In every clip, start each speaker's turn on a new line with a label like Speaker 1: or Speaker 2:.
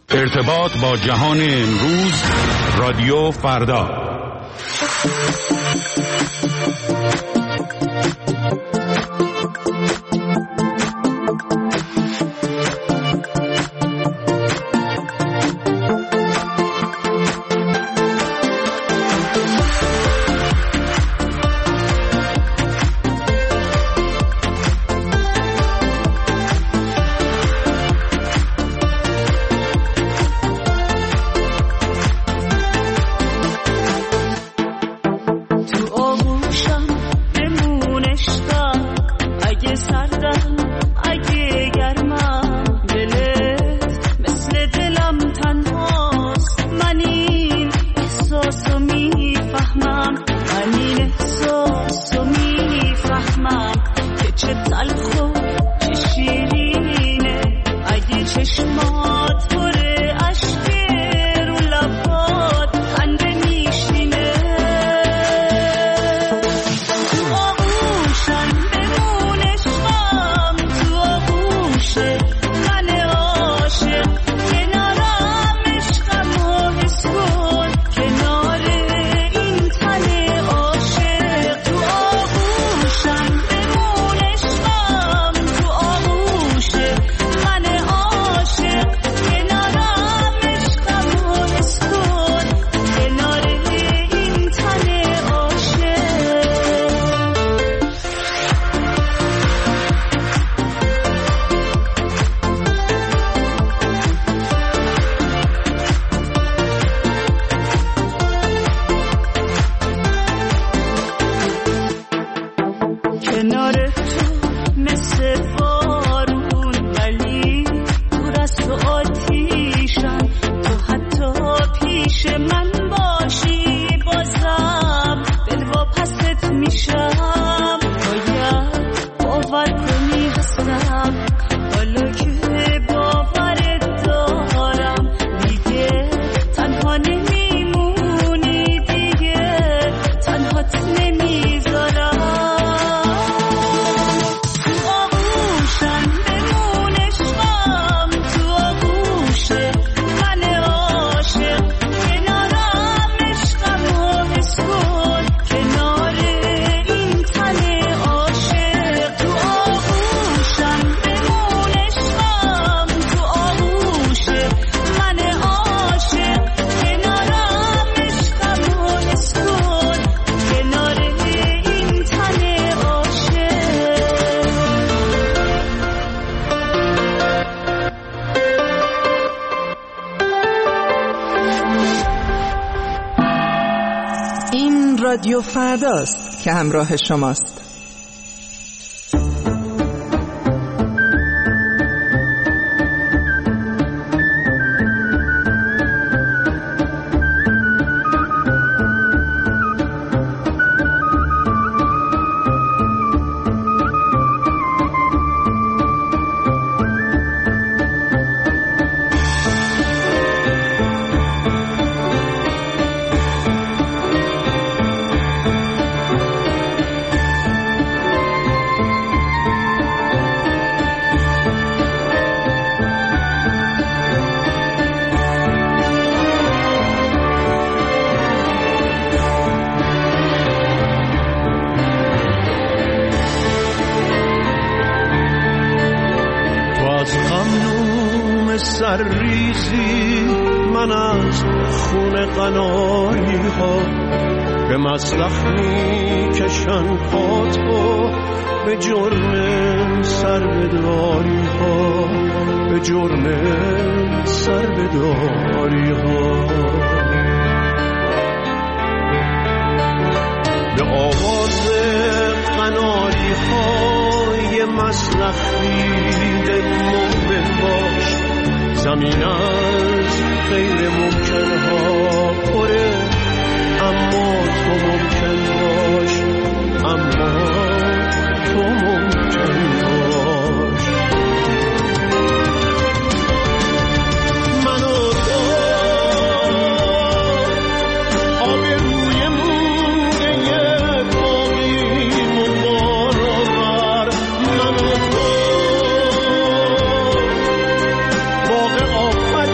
Speaker 1: ارتباط با جهان امروز، رادیو فردا.
Speaker 2: رادیو فرداست که همراه شماست.
Speaker 3: ریزی من از خون قناری ها به مسلخ می کشن پاتو، به جرم سربداری ها، به جرم سربداری ها. به آواز قناری های مسلخ دیده مؤمن باش، زمین از غیر ممکن ها پره، اما تو ممکن باش، اما تو ممکن باش. من و تو آب روی موگه باقیم و بارآور، من و تو باغ آفرین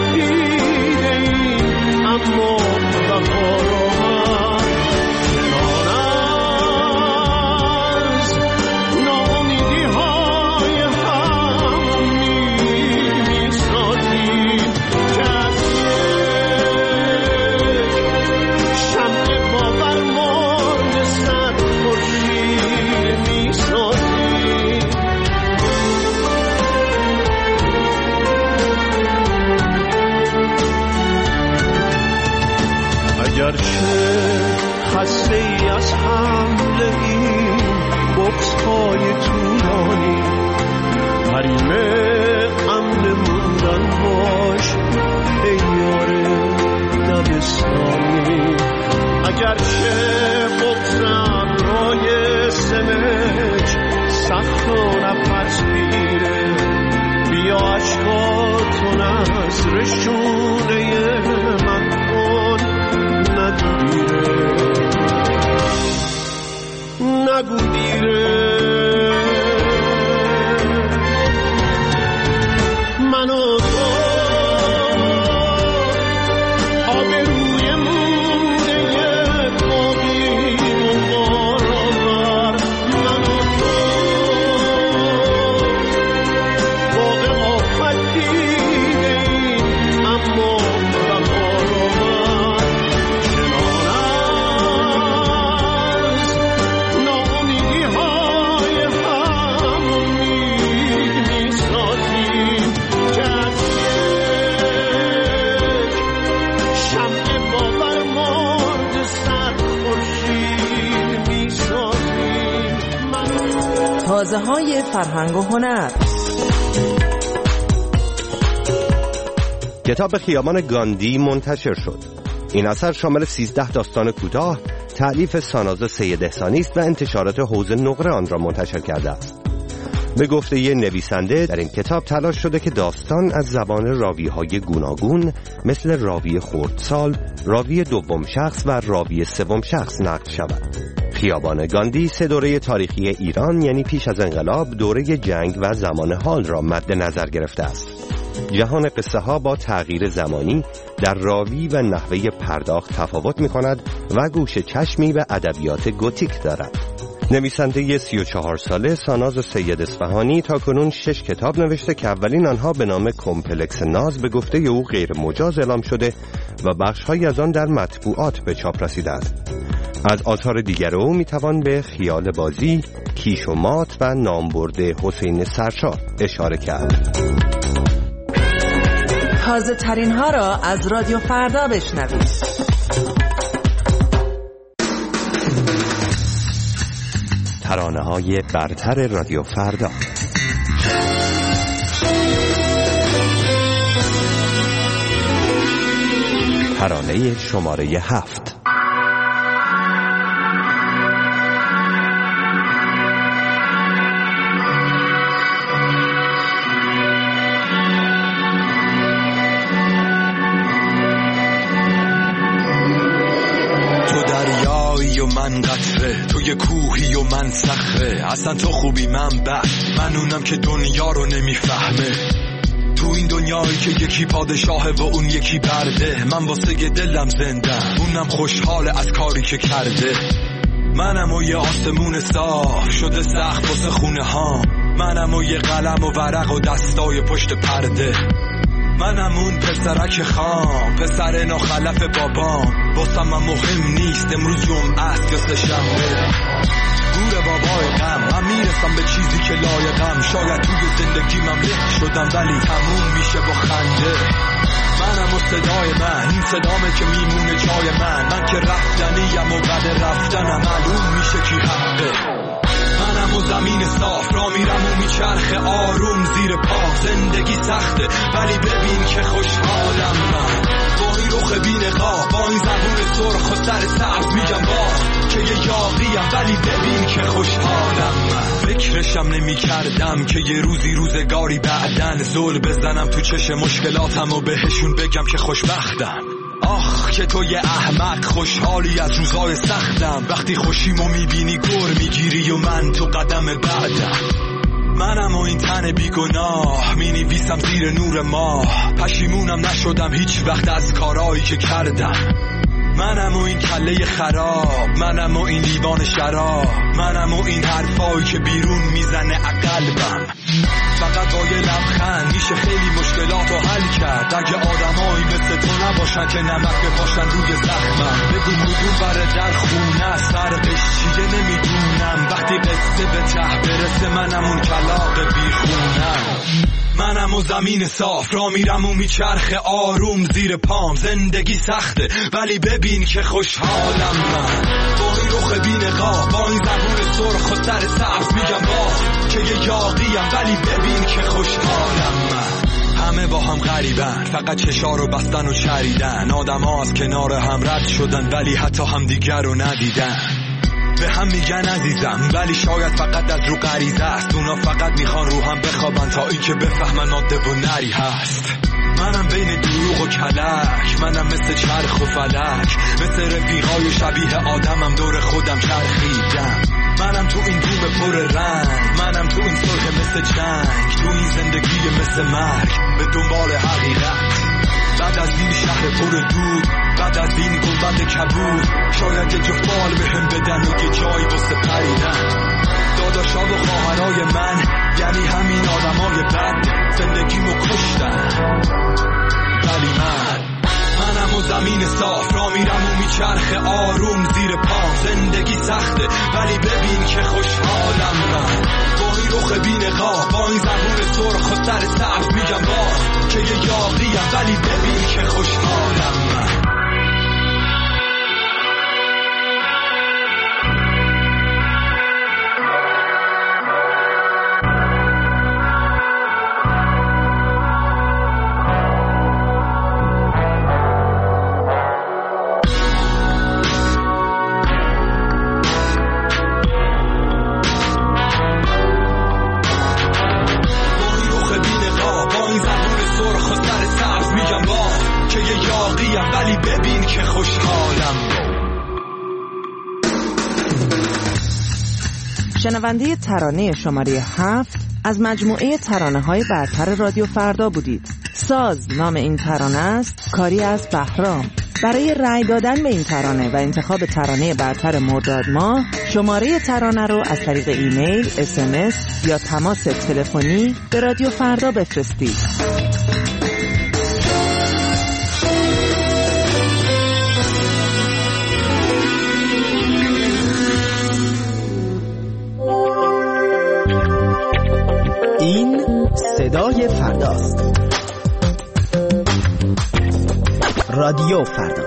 Speaker 3: شبای طولانی حریم امن موندن باش ای یار دبستانی. اگر چه بغضم رای سمج سخت و نپذیره، بیا عشقاتو نظر شونه من کن نگو دیره نگو دیره. من و تو آبروی مونه باقیم و بارآور. من و تو باغ آفت دیدیم اما بهار آمد. چنان از ناامیدی های هم امید میسازیم که از یک شمع باور مرد سر خورشید میسازیم.
Speaker 2: تازه های فرهنگ و هنر.
Speaker 4: کتاب خیابان گاندی منتشر شد. این اثر شامل 13 داستان کوتاه تألیف ساناز سید احسانی است و انتشارات حوض نقره آن را منتشر کرده است. به گفته ی نویسنده در این کتاب تلاش شده که داستان از زبان راوی‌های گوناگون مثل راوی خردسال، راوی دوم شخص و راوی سوم شخص نقل شود. خیابان گاندی 3 دوره تاریخی ایران یعنی پیش از انقلاب، دوره جنگ و زمان حال را مد نظر گرفته است. جهان قصه ها با تغییر زمانی در راوی و نحوه پرداخت تفاوت می کند و گوش چشمی به ادبیات گوتیک دارد. نویسنده 34 ساله ساناز سید اصفهانی تاکنون 6 کتاب نوشته که اولین آنها به نام کمپلکس ناز به گفته او غیر مجاز اعلام شده و بخش‌هایی از آن در مطبوعات به چاپ رسیدند. از آثار دیگر او میتوان به خیال بازی، کیش و مات و نامبرده حسین سرشار اشاره کرد.
Speaker 2: تازه ترین ها را از رادیو فردا بشنوید.
Speaker 4: ترانه های برتر رادیو فردا. ترانه شماره 7.
Speaker 5: من قطره، تو یه کوهی و من صخره. اصلا تو خوبی من بد، من اونم که دنیا رو نمیفهمه. تو این دنیایی که یکی پادشاهه و اون یکی برده، من واسه دلم زندم، اونم خوشحاله از کاری که کرده. منم و یه آسمون صاف شده سخت واسه خونه ها، منم و یه قلم و ورق و دستای پشت پرده. منم اون پسرک خام، پسر ناخلف بابام، واسم من مهم نیست امروز جمعه است یا سه‌شنبه. گور بابای غم، من میرسم به چیزی که لایقم. شاید توی زندگی من له شدم ولی تموم میشه با خنده. منم و صدای من، این صدامه که میمونه جای من که رفتنیم و بعد رفتنم معلوم میشه کی حقه. منم و زمین صاف را میرم و میچرخه آروم زیر پا. زندگی سخته ولی ببین که خوشحالم من، با این رخ بی‌نقاب، با این زبون سرخ و سر سبز میگم که یه یاقیم ولی ببین که خوشحالم من. فکرشم نمی کردم که یه روزگاری بعدن زل بزنم تو چشم مشکلاتم و بهشون بگم که خوشبختم. آخ که تو یه احمق خوشحالی از روزای سختم، وقتی خوشیمو میبینی گر میگیری و من تو قدم بعدم. منم و این تن بیگناه مینویسم زیر نور ماه، پشیمونم نشدم هیچ وقت از کارایی که کردم. منم و این کله خراب، منم و این لیوان شراب، منم و این حرفایی که بیرون میزنه قلبم. فقط با یه لبخند میشه خیلی مشکلاتو حل کرد. اگه آدمایی مثل مثل تو نباشن که نمک بپاشن روی زخمم. بگو مدون بره در خونه است، فرقش چیه نمیدونم. وقتی قصه به ته برسه منم اون کلاغ بیخونم. منم و زمین صاف را میرم و میچرخه آروم زیر پام. زندگی سخته ولی ببین که خوشحالم من. با این رخ بی‌نقاب، با این زبون سرخ و سر سبز میگم با که یه یاقیم ولی ببین که خوشحالم من. همه با هم غریبن، فقط چشا رو بستن و چریدن. آدم ها از کنار هم رد شدن ولی حتی هم دیگر رو ندیدن. به هم میگن عزیزم ولی شاید فقط از رو غریزه است. اونا فقط میخوان رو هم بخوابن تا این که بفهمن ماده و نری هست. منم بین دروغ و کلک، منم مثل چرخ و فلک، مثل رفیقای شبیه آدمم دور خودم چرخیدم. منم تو این روم پر رنگ، منم تو این صلح مثل جنگ، تو این زندگی مثل مرگ به دنبال حقیقت. بعد از این شهر پر دود، بعد از این گنبد کبود، شاید یه جفال به هم بدن و یه جایی واسه پریدن. داداشا و خواهرای من یعنی همین آدمای بد زندگیمو کشتن. ولی منم و زمین صاف را میرم و میچرخه آروم زیر پام. زندگی سخته ولی ببین که خوشحالم من. با این رخ بی‌نقاب، با این زبون سرخ و سر سبز میگم با که یه یاقیم ولی ببین که خوشحالم من. ولی ببین که خوشحالم.
Speaker 2: شنونده ترانه شماره 7 از مجموعه ترانه‌های برتر رادیو فردا بودید. ساز نام این ترانه است، کاری از بهرام. برای رأی دادن به این ترانه و انتخاب ترانه برتر مرداد ماه، شماره ترانه رو از طریق ایمیل، SMS یا تماس تلفنی به رادیو فردا بفرستید.
Speaker 6: این صدای فرداست. رادیو فردا.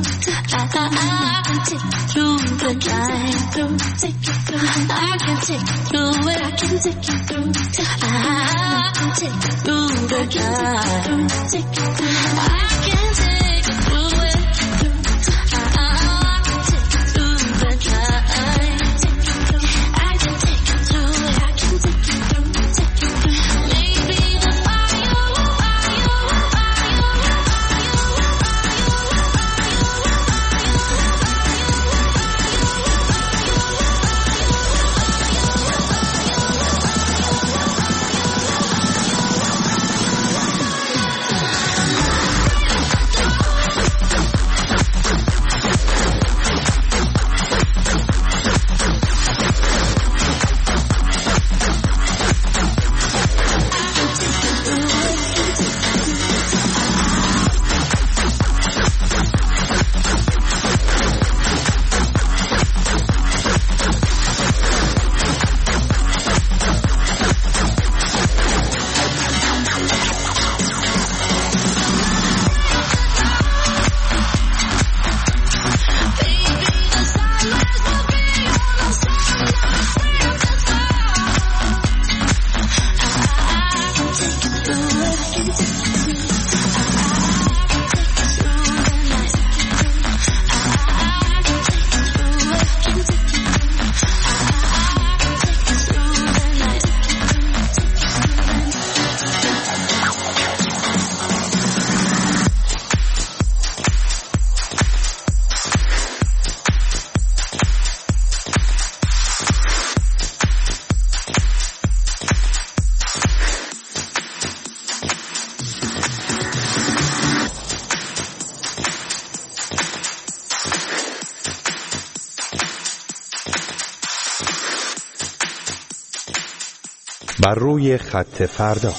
Speaker 4: بر روی خط فردا.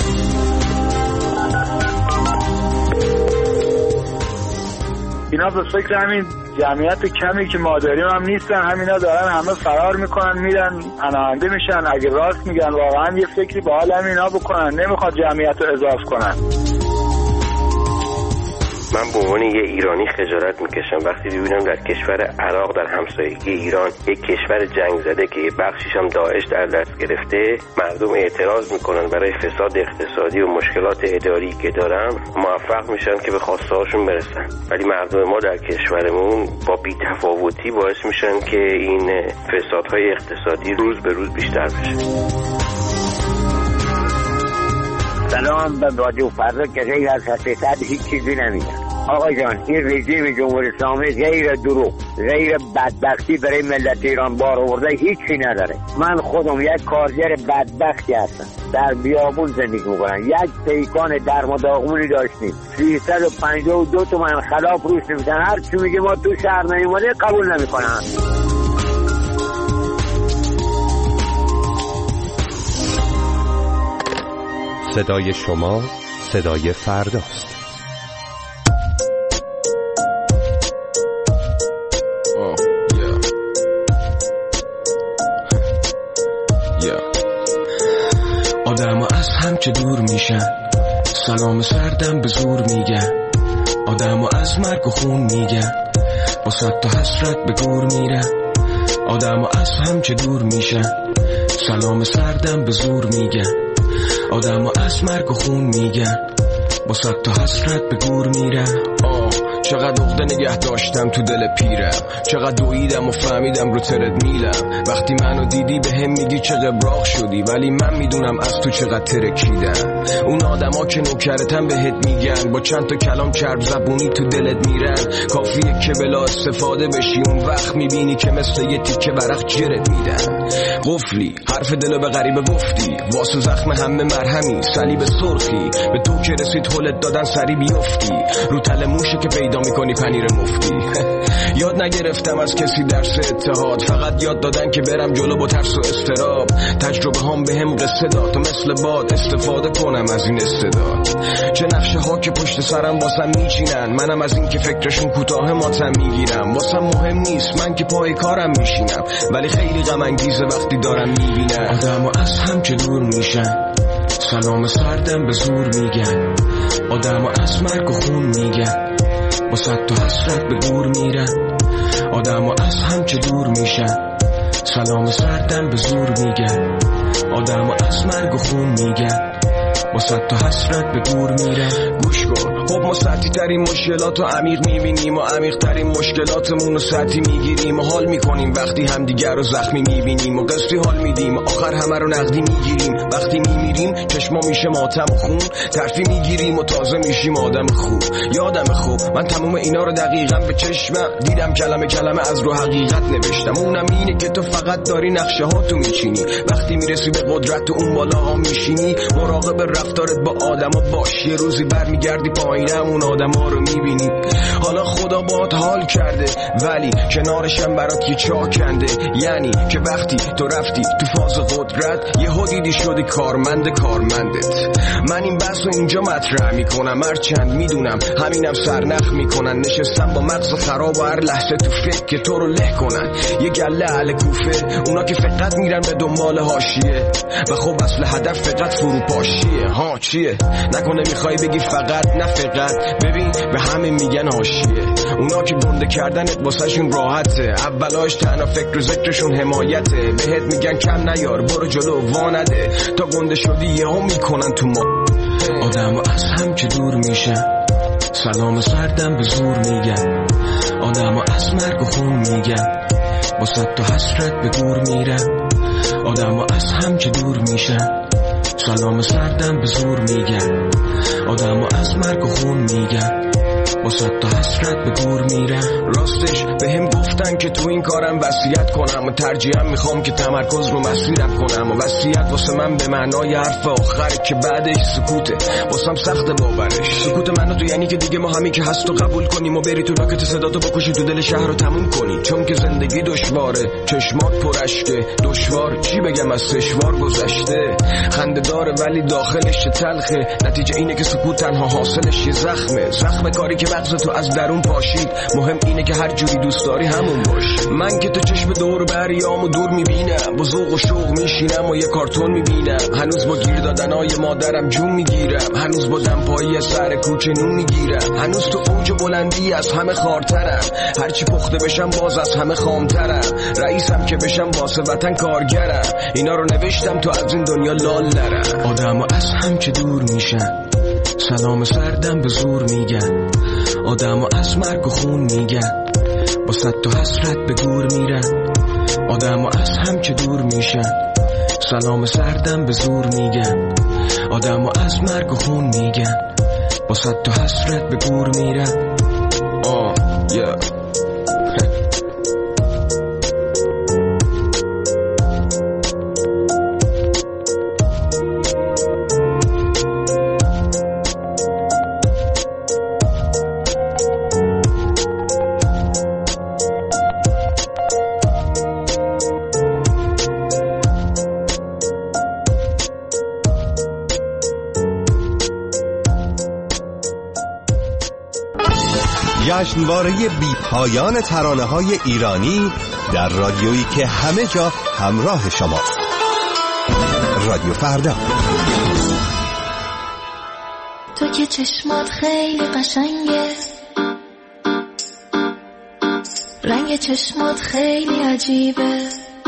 Speaker 7: اینا به فکر همین جمعیت کمی که ما داریم هم نیستن، همینا دارن همه فرار میکنن میرن پناهنده میشن. اگه راست میگن واقعا یه فکری به حال همینا بکنن، نمیخواد جمعیت رو اضافه کنن.
Speaker 8: من به عنوان یه ایرانی خجالت میکشم وقتی ببینم در کشور عراق، در همسایگی ایران، یک کشور جنگ زده که بخشیش هم داعش در دست گرفته، مردم اعتراض میکنن برای فساد اقتصادی و مشکلات اداری که دارن، موفق میشن که به خواسته هاشون برسن. ولی مردم ما در کشورمون با بی‌تفاوتی باعث میشن که این فسادهای اقتصادی روز به روز بیشتر بشه.
Speaker 9: سلام به رادیو فردا که غیر از حقیقت هیچ چیزی نمیگن. آقا جان، این رژیم جمهوری اسلامی غیر دروغ، غیر بدبختی برای ملت ایران بار آورده هیچی نداره. من خودم یک کارگر بدبختی هستم، در بیابون زندگی میکنم. یک پیکان درم و داغونی داشتیم 352 تومن خلاف روش نمیدن. هر چی میگه ما تو شهر نیومده قبول نمیکنن.
Speaker 4: صدای شما صدای فرداست.
Speaker 5: آدم از هم که دور میشن، سلام سردم به زور میگن. آدم از مرگ و خون میگن، با صد تا حسرت به گور میرن. آدم از هم که دور میشن، سلام سردم به زور میگن. آدم از مرگ و خون میگن، با صد تا حسرت به گور میرن. چقدر عقده نگه داشتم تو دل پیرم، چقدر دویدم و فهمیدم رو ترد میلم. وقتی منو دیدی به هم میگی چه قبراق شدی، ولی من میدونم از تو چقدر ترکیدم. اون آدما که نوکرتن بهت میگن، با چند تا کلام چرب زبونی تو دلت میرن. کافیه که بلا استفاده بشی، اون وقت میبینی که مثل یه تیکه برق جرت میدن. قفلی حرف دلو به غریبه گفتی، واسه زخم همه مرهمی صلیب سرخی. به تو که رسید هولت دادن سری بیفتی، رو تل موشه که پیدا میکنی پنیر مفتی. یاد نگرفتم از کسی درس اتحاد، فقط یاد دادن که برم جلو با ترس و استراب. تجربه هم به هم قصه داد تا مثل باد استفاده کنم از این استعداد. چه نقشه ها که پشت سرم واسم میچینن، منم از این که فکرشون کوتاه ماتم میگیرم. واسم مهم نیست من که پای کارم میشینم، ولی خیلی غم انگیزه وقتی دارم میبینم آدمو از هم که دور میشن، سلام سردم به زور میگن. آدمو از مرگ و خون میگن، با
Speaker 10: با صد تا حسرت به گور میرن. آدم از هم که دور میشن، سلام سردم به زور میگن. آدم از مرگ و خون میگن، با صد تا حسرت به گور میرن. گوش کن، خب ما سطحی ترین مشکلات رو عمیق میبینیم و عمیق ترین مشکلاتمون رو سطحی میگیریم و حال میکنیم وقتی همدیگر رو زخمی میبینیم و قصدی حال میدیم و آخر همه رو نقدی میگیریم. وقتی میمیریم چشما میشه ماتم و خون، ترفی میگیریم و تازه میشیم آدم خوب. یادم خوب من تموم اینا رو دقیقا به چشمم دیدم، کلمه کلمه از رو حقیقت نوشتم. اونم اینه که تو فقط داری نقشه ها تو میچینی، وقتی میرسی به قدرت تو اون بالا ها میشینی. مراقب رفتارت با آدما باش، یه روزی برمیگردی پایینم اون آدما رو میبینی. حالا خدا باهات حال کرده ولی کنارشم برات یه چاه کنده. یعنی که وقتی تو رفتی تو فاز قدرت یه دیدی شدی کارمندت. من این بحث رو اینجا مطرح میکنم، هرچند میدونم همینم سرنخ میکنن. نشستم با مغز خراب و هر لحظه تو فکر که تو رو له کنن. یه گله اهل کوفه، اونا که فقط میرن به دنبال حاشیه و خب اصل هدف فقط فروپاشیه. ها چیه؟ نکنه میخوای بگی فقط؟ نه فقط، ببین به همه میگن حاشیه. اونا که گنده کردنت واسهشون راحته، اولاش تنها فکر و ذکرشون حمایته. بهت میگن کم نیار، برو جلو وانده، تا گنده شدی یهو میکنن تو ما. آدم از هم که دور میشن، سلام سردم به زور میگن. آدم از مرگ و خون میگن، با صد تا حسرت به گور میرن. آدم از هم که دور میشن، سلام سردم به زور میگن. آدم از مرگ و خون میگن، با صد تا حسرت به گور میرن. راستش به هم گفتن که تو این کارم وصیت کنم و ترجیحاً میخوام که تمرکز رو مسیرم کنم. و وصیت واسه من به معنای حرف آخره که بعدش سکوته، واسم سخت باورش. سکوت منو تو یعنی که دیگه ما همین که هست و قبول کنیم و بری تو لاکت صداتو بکشی تو دل شهر رو تموم کنی. چون که زندگی دشواره، چشمات پرشکه، دشوار چی بگم از سشوار گذشته. خنده داره ولی داخلش تلخه، نتیجه اینه که سکوت تنها حاصلش یه زخم کاری که مغز تو از درون پاشید. مهم اینه که هر جوری دوست داری همون باش. من که تو چشم دور بریامو دور میبینم، با ذوق و شوق میشینم و یه کارتون میبینم. هنوز با گیر دادنای مادرم جون میگیرم، هنوز با دمپایی سر کوچه نون میگیرم. هنوز تو اوج بلندی از همه خارترم، هرچی پخته بشم باز از همه خامترم. رئیسم که بشم واسه وطن کارگرم، اینا رو نوشتم تو از این دنیا لال نرم. آدم از هم که دور میشن، سلام سردم به زور میگن. آدم از مرگ و خون میگن، با صد تا حسرت به گور میرن. آدم از هم که دور میشن، سلام سردم به زور میگن. آدم از مرگ و خون میگن، با صد تا حسرت به گور میرن.
Speaker 4: جشنواره بی پایان ترانه‌های ایرانی در رادیویی که همه جا همراه شماست. رادیو فردا.
Speaker 11: تو که چشمات خیلی قشنگه، رنگ چشمات خیلی عجیبه.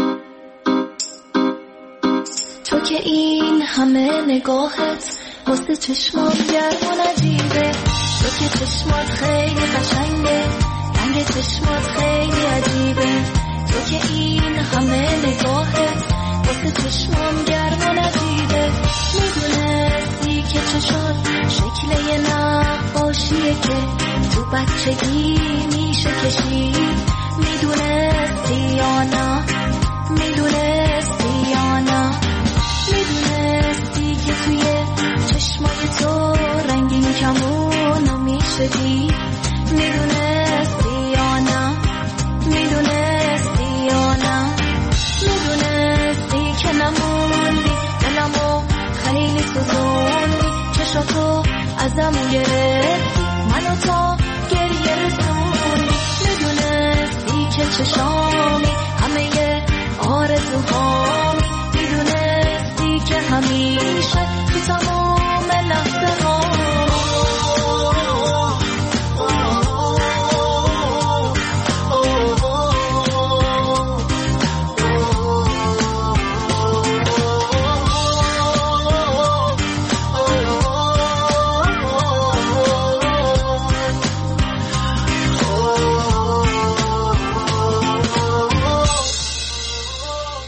Speaker 11: تو که این همه نگاهت واسه چشمات گرم و نجیبه. تو که چشمات خیلی قشنگه، رنگ چشمات خیلی عجیبه. تو که این همه نگاهت واسه چشمام گرم و نجیبه. میدونستی که چشات شکل یه نقاشیه که تو بچگی میشه کشید. میدونستی یا نه؟ میدونستی یا نه؟ میدونستی که توی چشمای تو رنگین کمونو میشه دید. میدونستی یا نه؟ میدونستی یا نه؟ میدونستی که نموندی دلمو خیلی سوزوندی. چشاتو ازم گرفتی، منو تا گریه رسوندی. میدونستی که چشامی همه آرزوهامی. میدونستی که همیشه تو تمام لحظه ها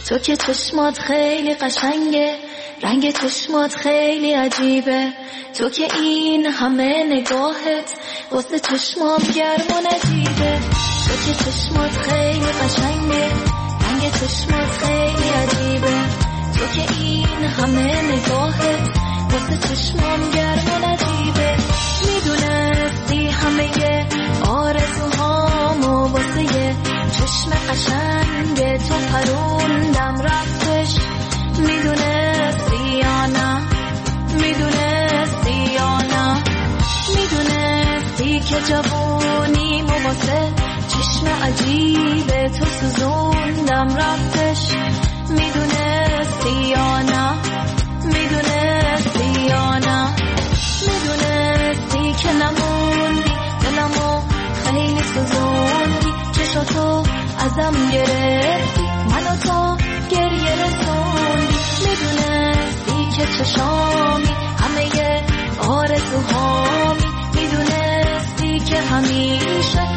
Speaker 11: تو که چشمات خیلی قشنگه، رنگ چشمات خیلی عجیبه، تو که این همه نگاهت واسه چشمام گرم و نجیبه، تو که چشمات خیلی قشنگه، رنگ چشمات خیلی عجیبه، تو که این همه نگاهت واسه چشمام گرم و نجیبه، میدونستی همه آرزوهامو واسه یه چشم قشنگ تو پروندم رفتش، میدونستی یا نه، میدونستی یا نه، میدونستی که جوونیمو واسه چشم عجیب تو سوزوندم رفتش، میدونستی یا نه، میدونستی یا نه، میدونستی که نموندی دلمو خیلی سوزوندی، چشاتو ازم گرفتی منو تا گریه رسوندی، میدونستی که چشامی همه آرزوهامی، میدونستی که همیشه